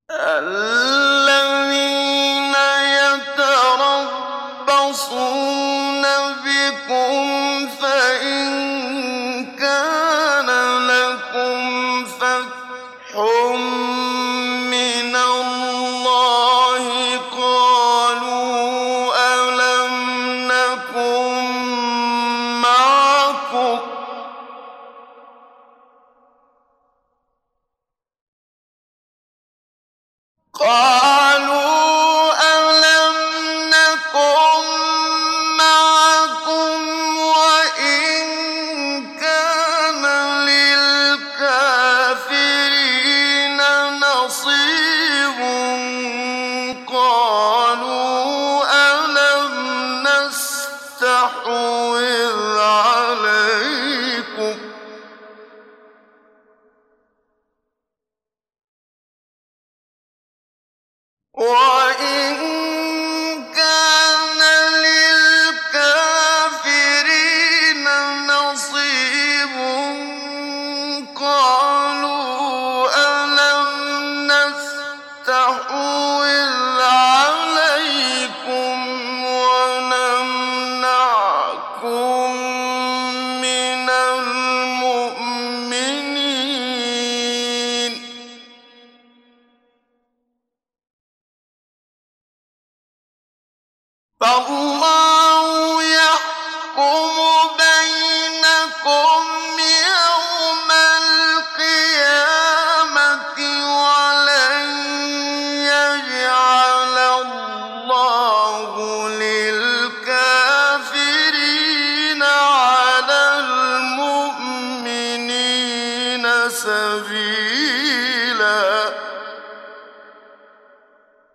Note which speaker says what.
Speaker 1: الَّذِينَ يَتَرَبَّصُونَ بِكُمْ فَإِن كَانَ لَكُمْ فَتْحٌ مِّنَ اللَّهِ قَالُوا أَلَمْ نَكُن مَّعَكُمْ ۚ وَإِن كَانَ لِلْكَافِرِينَ نَصِيبٌ قَالُوا أَلَمْ نَسْتَحْوِذْ عَلَيْكُمْ وَنَمْنَعْكُم مِّنَ الْمُؤْمِنِينَ فَاللَّهُ